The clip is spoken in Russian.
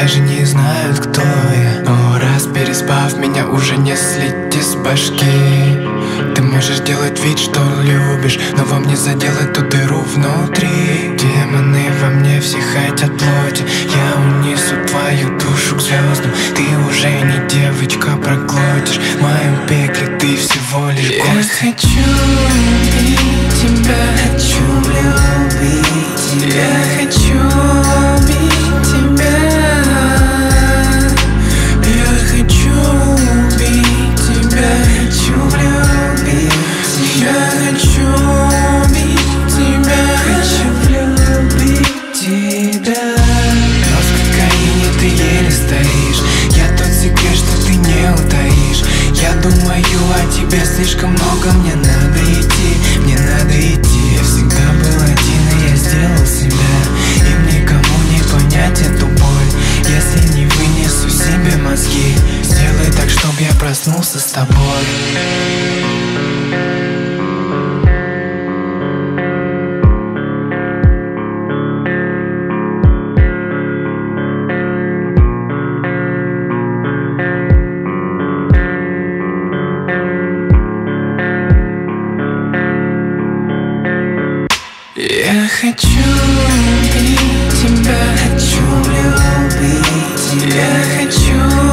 даже не знают, кто я. Но раз переспав, меня уже не слить из башки. Ты можешь делать вид, что любишь, но во мне заделать ту дыру внутри. Демоны во мне все хотят плоти. Я унесу твою душу к звездам. Ты уже не девочка, проглотишь. В моем пекле ты всего лишь гость. Я хочу любить тебя, хочу любить тебя. Я хочу любить тебя. Я хочу любить тебя, хочу любить тебя. Я хочу любить тебя, хочу любить тебя. Но в кокаине ты еле стоишь. Я тот секрет, что ты не утаишь. Я думаю о тебе слишком много. Мне надо идти, мне надо идти. Я всегда был один, и я сделал себя. Им никому не понять эту боль, если не вынесу себе мозги. Сделай так, чтоб я проснулся с тобой. Я хочу любить тебя, хочу любить тебя. Я хочу